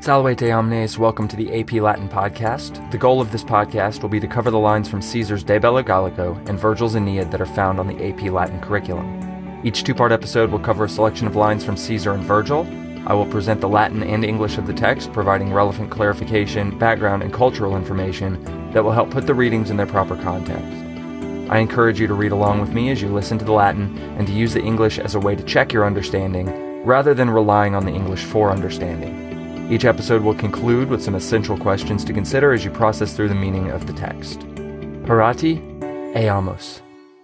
Salvete omnes, welcome to the AP Latin podcast. The goal of this podcast will be to cover the lines from Caesar's De Bello Gallico and Virgil's Aeneid that are found on the AP Latin curriculum. Each two-part episode will cover a selection of lines from Caesar and Virgil. I will present the Latin and English of the text, providing relevant clarification, background, and cultural information that will help put the readings in their proper context. I encourage you to read along with me as you listen to the Latin and to use the English as a way to check your understanding, rather than relying on the English for understanding. Each episode will conclude with some essential questions to consider as you process through the meaning of the text. Parati, eamus.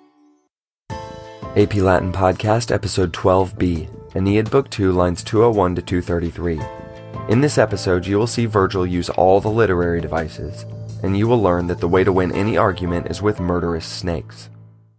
AP Latin Podcast, Episode 12b, Aeneid Book 2, lines 201 to 233. In this episode, you will see Virgil use all the literary devices, and you will learn that the way to win any argument is with murderous snakes.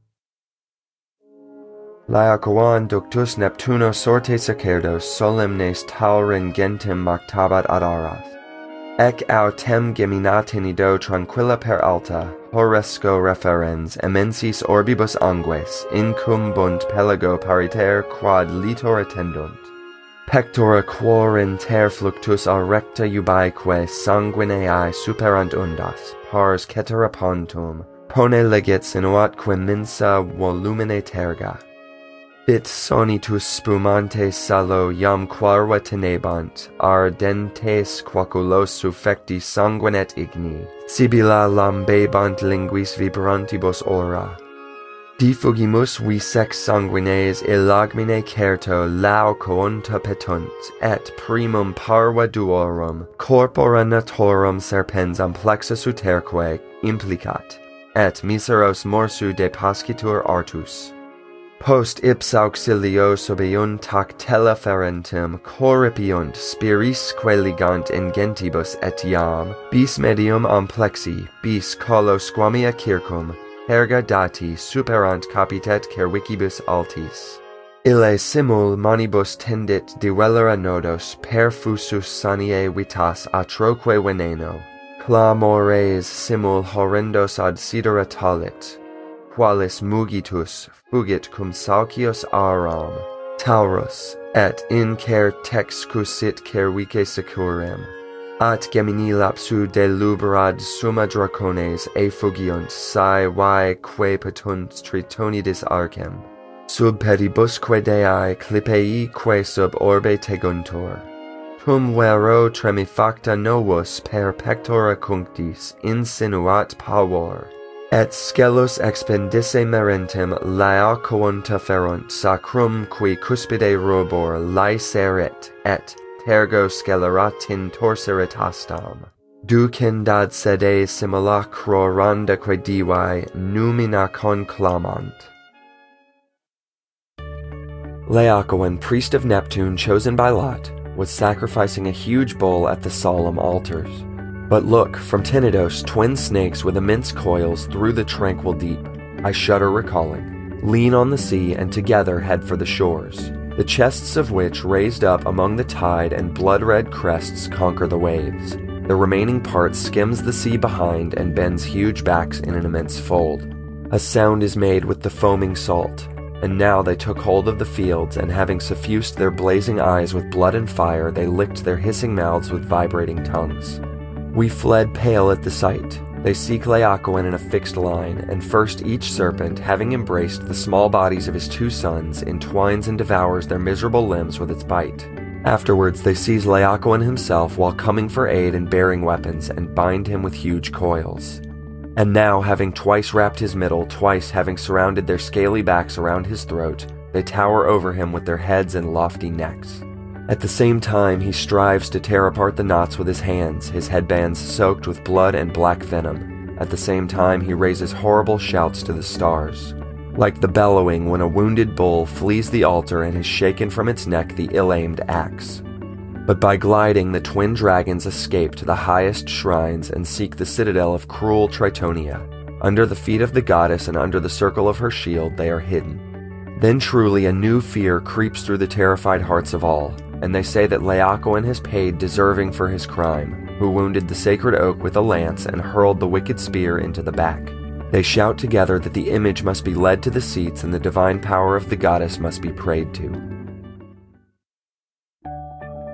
Laocoon ductus Neptuno sorte sacerdos solemnes tauren gentem mactabat ad aras. Ec autem geminatin ido tranquilla per alta, horresco referens, emensis orbibus angues, incumbunt pelago pariter quad litor attendunt. Pectora quor in ter fluctus a recta ubique sanguineae superant undas, pars cetera pontum, pone legits inuatque mensa volumine terga. Bit sonitus spumante salo iam quarva tenebant, ardentes quaculos suffecti sanguinet igni, sibilla lambebant linguis vibrantibus ora. Difugimus vi sex sanguines illagmine certo laocoonta petunt, et primum parva duorum, corpora naturum serpens amplexus uterque implicat, et miseros morsu de pascitur artus. Post ipsa auxilio sobiunt tactella ferentem corripiunt spirisque ligant in gentibus et iam, bis medium amplexi, bis collo squamia circum, erga dati superant capitet cervicibus altis. Ille simul manibus tendit divelera nodos per fusus saniae vitas atroque veneno, clamores simul horrendos ad sidera talit, qualis mugitus fugit cum saucius aram, taurus, et in cer texcusit cervice securem. At gemini lapsu de lubrad summa dracones effugiunt sae vae que petunt tritonidis arcem, sub pedibusque deae clipei que sub orbe teguntur. Tum vero tremifacta novus per pectora cunctis insinuat pavor, et scelus expendisse merentem laocoonta ferunt sacrum qui cuspide robor laeseret, et tergo sceleratin torserit hastam. Ducendad sede simulacro randaque divae numina conclamant. Laocoon, priest of Neptune chosen by Lot, was sacrificing a huge bull at the solemn altars. But look, from Tenedos, twin snakes with immense coils through the tranquil deep. I shudder recalling. Lean on the sea and together head for the shores, the chests of which, raised up among the tide and blood-red crests, conquer the waves. The remaining part skims the sea behind and bends huge backs in an immense fold. A sound is made with the foaming salt, and now they took hold of the fields, and having suffused their blazing eyes with blood and fire, they licked their hissing mouths with vibrating tongues. We fled pale at the sight. They seek Laocoon in a fixed line, and first each serpent, having embraced the small bodies of his two sons, entwines and devours their miserable limbs with its bite. Afterwards they seize Laocoon himself while coming for aid and bearing weapons, and bind him with huge coils. And now, having twice wrapped his middle, twice having surrounded their scaly backs around his throat, they tower over him with their heads and lofty necks. At the same time, he strives to tear apart the knots with his hands, his headbands soaked with blood and black venom. At the same time, he raises horrible shouts to the stars, like the bellowing when a wounded bull flees the altar and is shaken from its neck the ill-aimed axe. But by gliding, the twin dragons escape to the highest shrines and seek the citadel of cruel Tritonia. Under the feet of the goddess and under the circle of her shield, they are hidden. Then truly a new fear creeps through the terrified hearts of all, and they say that Laocoon has paid deserving for his crime, who wounded the sacred oak with a lance and hurled the wicked spear into the back. They shout together that the image must be led to the seats and the divine power of the goddess must be prayed to.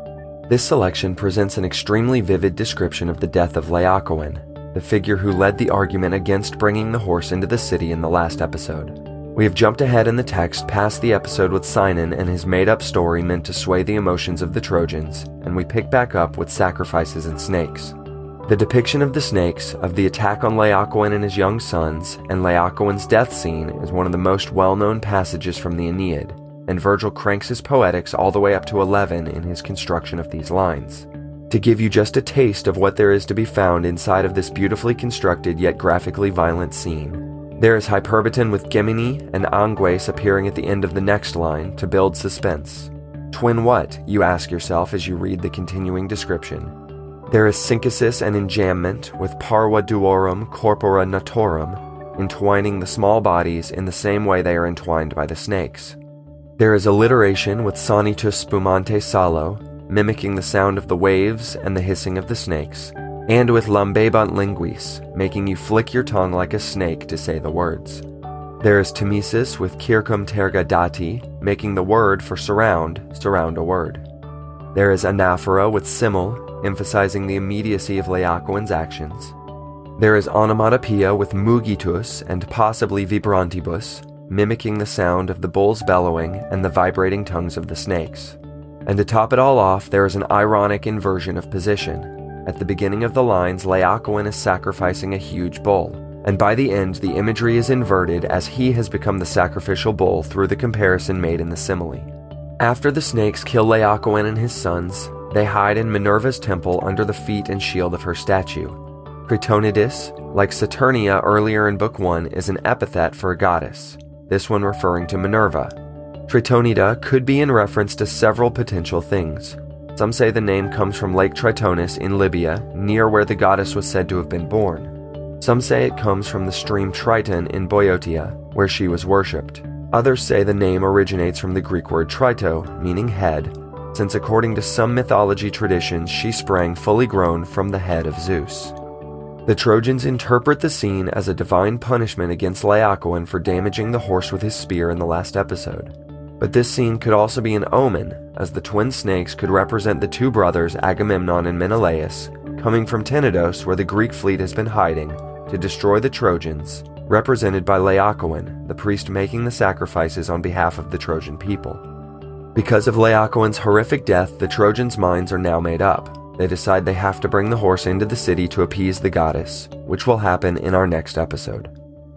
This selection presents an extremely vivid description of the death of Laocoön, the figure who led the argument against bringing the horse into the city in the last episode. We have jumped ahead in the text past the episode with Sinon and his made-up story meant to sway the emotions of the Trojans, and we pick back up with sacrifices and snakes. The depiction of the snakes, of the attack on Laocoön and his young sons, and Laocoön's death scene is one of the most well-known passages from the Aeneid, and Virgil cranks his poetics all the way up to 11 in his construction of these lines. To give you just a taste of what there is to be found inside of this beautifully constructed yet graphically violent scene, there is Hyperbaton with Gemini and Angues appearing at the end of the next line to build suspense. Twin what, you ask yourself as you read the continuing description. There is synthesis and enjambment with Parva duorum corpora naturum, entwining the small bodies in the same way they are entwined by the snakes. There is alliteration with sonitus spumante salo, mimicking the sound of the waves and the hissing of the snakes, and with lambebant linguis, making you flick your tongue like a snake to say the words. There is timesis with circum terga dati, making the word for surround a word. There is anaphora with simul, emphasizing the immediacy of Laocoön's actions. There is onomatopoeia with mugitus and possibly vibrantibus, mimicking the sound of the bulls bellowing and the vibrating tongues of the snakes. And to top it all off, there is an ironic inversion of position. At the beginning of the lines, Laocoön is sacrificing a huge bull, and by the end, the imagery is inverted as he has become the sacrificial bull through the comparison made in the simile. After the snakes kill Laocoön and his sons, they hide in Minerva's temple under the feet and shield of her statue. Critonides, like Saturnia earlier in Book 1, is an epithet for a goddess, this one referring to Minerva. Tritonida could be in reference to several potential things. Some say the name comes from Lake Tritonis in Libya, near where the goddess was said to have been born. Some say it comes from the stream Triton in Boeotia, where she was worshipped. Others say the name originates from the Greek word trito, meaning head, since according to some mythology traditions she sprang fully grown from the head of Zeus. The Trojans interpret the scene as a divine punishment against Laocoön for damaging the horse with his spear in the last episode. But this scene could also be an omen, as the twin snakes could represent the two brothers Agamemnon and Menelaus, coming from Tenedos where the Greek fleet has been hiding, to destroy the Trojans, represented by Laocoön, the priest making the sacrifices on behalf of the Trojan people. Because of Laocoön's horrific death, the Trojans' minds are now made up. They decide they have to bring the horse into the city to appease the goddess, which will happen in our next episode.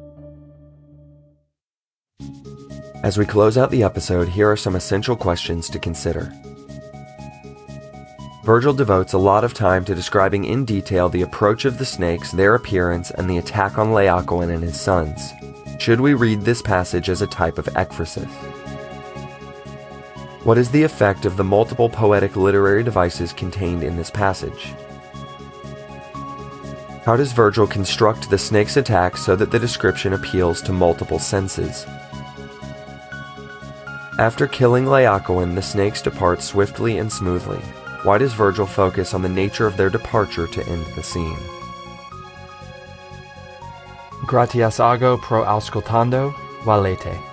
As we close out the episode, here are some essential questions to consider. Virgil devotes a lot of time to describing in detail the approach of the snakes, their appearance, and the attack on Laocoön and his sons. Should we read this passage as a type of ekphrasis? What is the effect of the multiple poetic literary devices contained in this passage? How does Virgil construct the snake's attack so that the description appeals to multiple senses? After killing Laocoön, the snakes depart swiftly and smoothly. Why does Virgil focus on the nature of their departure to end the scene? Gratias ago pro auscultando, valete.